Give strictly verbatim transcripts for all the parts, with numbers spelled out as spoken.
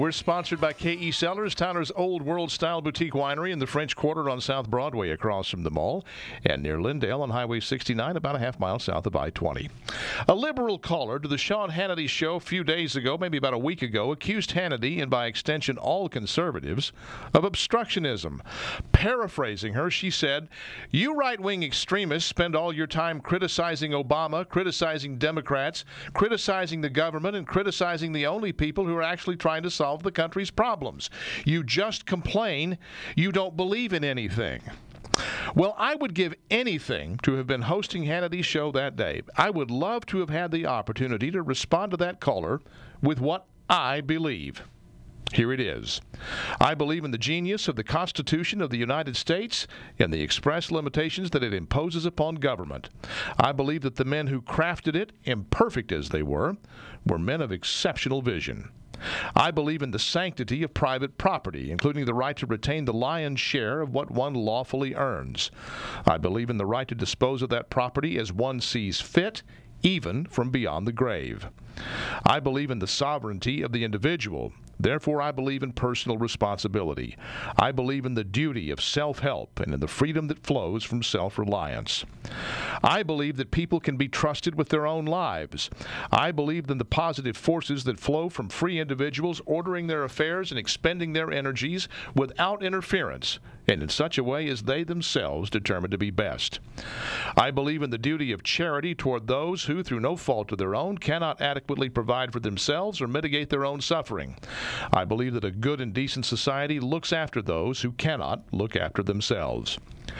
We're sponsored by K E Cellars, Tyler's Old World Style Boutique Winery in the French Quarter on South Broadway across from the mall, and near Lindale on Highway sixty-nine, about a half mile south of I twenty. A liberal caller to the Sean Hannity show a few days ago, maybe about a week ago, accused Hannity, and by extension all conservatives, of obstructionism. Paraphrasing her, she said, "You right-wing extremists spend all your time criticizing Obama, criticizing Democrats, criticizing the government, and criticizing the only people who are actually trying to solve the country's problems. You just complain. You don't believe in anything." Well, I would give anything to have been hosting Hannity's show that day. I would love to have had the opportunity to respond to that caller with what I believe. Here it is. I believe in the genius of the Constitution of the United States and the express limitations that it imposes upon government. I believe that the men who crafted it, imperfect as they were, were men of exceptional vision. I believe in the sanctity of private property, including the right to retain the lion's share of what one lawfully earns. I believe in the right to dispose of that property as one sees fit, even from beyond the grave. I believe in the sovereignty of the individual. Therefore, I believe in personal responsibility. I believe in the duty of self-help and in the freedom that flows from self-reliance. I believe that people can be trusted with their own lives. I believe in the positive forces that flow from free individuals ordering their affairs and expending their energies without interference and in such a way as they themselves determine to be best. I believe in the duty of charity toward those who, through no fault of their own, cannot adequately provide for themselves or mitigate their own suffering. I believe that a good and decent society looks after those who cannot look after themselves.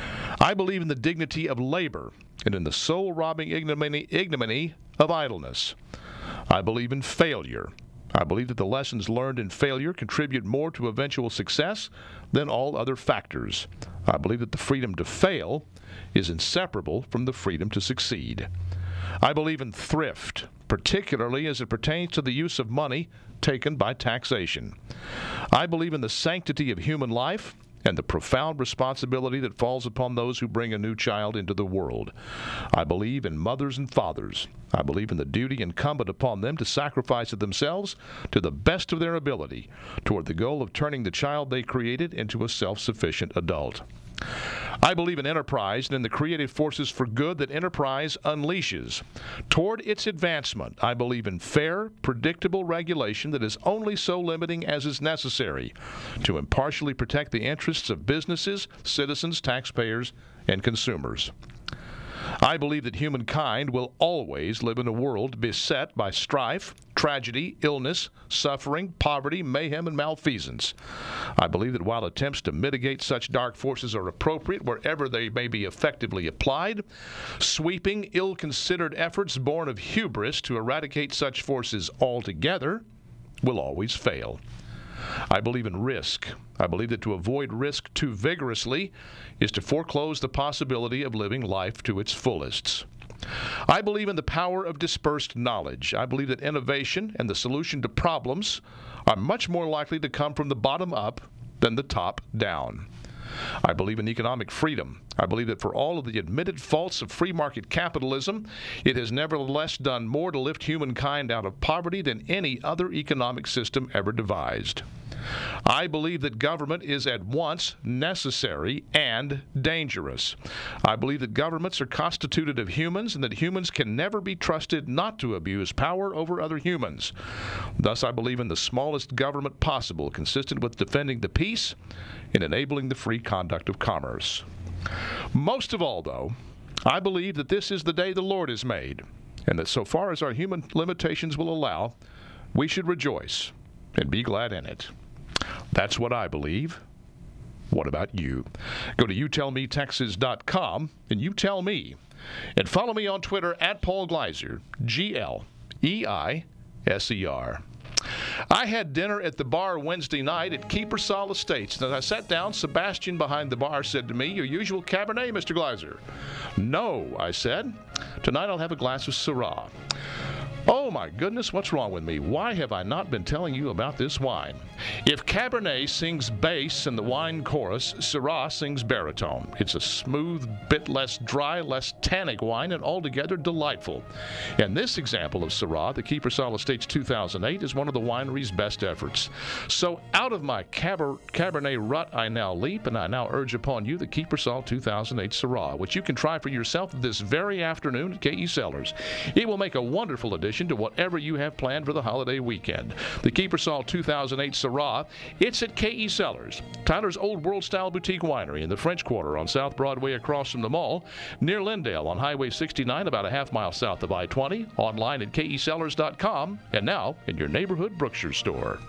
I believe in the dignity of labor and in the soul-robbing ignominy, ignominy of idleness. I believe in failure. I believe that the lessons learned in failure contribute more to eventual success than all other factors. I believe that the freedom to fail is inseparable from the freedom to succeed. I believe in thrift, particularly as it pertains to the use of money taken by taxation. I believe in the sanctity of human life and the profound responsibility that falls upon those who bring a new child into the world. I believe in mothers and fathers. I believe in the duty incumbent upon them to sacrifice of themselves to the best of their ability toward the goal of turning the child they created into a self-sufficient adult. I believe in enterprise and in the creative forces for good that enterprise unleashes. Toward its advancement, I believe in fair, predictable regulation that is only so limiting as is necessary to impartially protect the interests of businesses, citizens, taxpayers, and consumers. I believe that humankind will always live in a world beset by strife, tragedy, illness, suffering, poverty, mayhem, and malfeasance. I believe that while attempts to mitigate such dark forces are appropriate wherever they may be effectively applied, sweeping, ill-considered efforts born of hubris to eradicate such forces altogether will always fail. I believe in risk. I believe that to avoid risk too vigorously is to foreclose the possibility of living life to its fullest. I believe in the power of dispersed knowledge. I believe that innovation and the solution to problems are much more likely to come from the bottom up than the top down. I believe in economic freedom. I believe that for all of the admitted faults of free market capitalism, it has nevertheless done more to lift humankind out of poverty than any other economic system ever devised. I believe that government is at once necessary and dangerous. I believe that governments are constituted of humans and that humans can never be trusted not to abuse power over other humans. Thus, I believe in the smallest government possible, consistent with defending the peace and enabling the free conduct of commerce. Most of all, though, I believe that this is the day the Lord has made, and that so far as our human limitations will allow, we should rejoice and be glad in it. That's what I believe. What about you? Go to you tell me texas dot com and you tell me. And follow me on Twitter at Paul Gleiser, G L E I S E R. I had dinner at the bar Wednesday night at Keepersall Estates. And as I sat down, Sebastian behind the bar said to me, "Your usual Cabernet, Mister Gleiser." "No," I said. "Tonight I'll have a glass of Syrah." Oh my goodness, what's wrong with me? Why have I not been telling you about this wine? If Cabernet sings bass in the wine chorus, Syrah sings baritone. It's a smooth, bit less dry, less tannic wine, and altogether delightful. And this example of Syrah, the Kiepersol Estates two thousand eight, is one of the winery's best efforts. So out of my Caber- Cabernet rut I now leap, and I now urge upon you the Kiepersol two thousand eight Syrah, which you can try for yourself this very afternoon at K E Cellars. It will make a wonderful addition to whatever you have planned for the holiday weekend. The Kiepersol two thousand eight Syrah, it's at K E Cellars, Tyler's Old World Style Boutique Winery in the French Quarter on South Broadway across from the mall, near Lindale on Highway sixty-nine, about a half mile south of I twenty, online at K E Cellars dot com, and now in your neighborhood Brookshire store.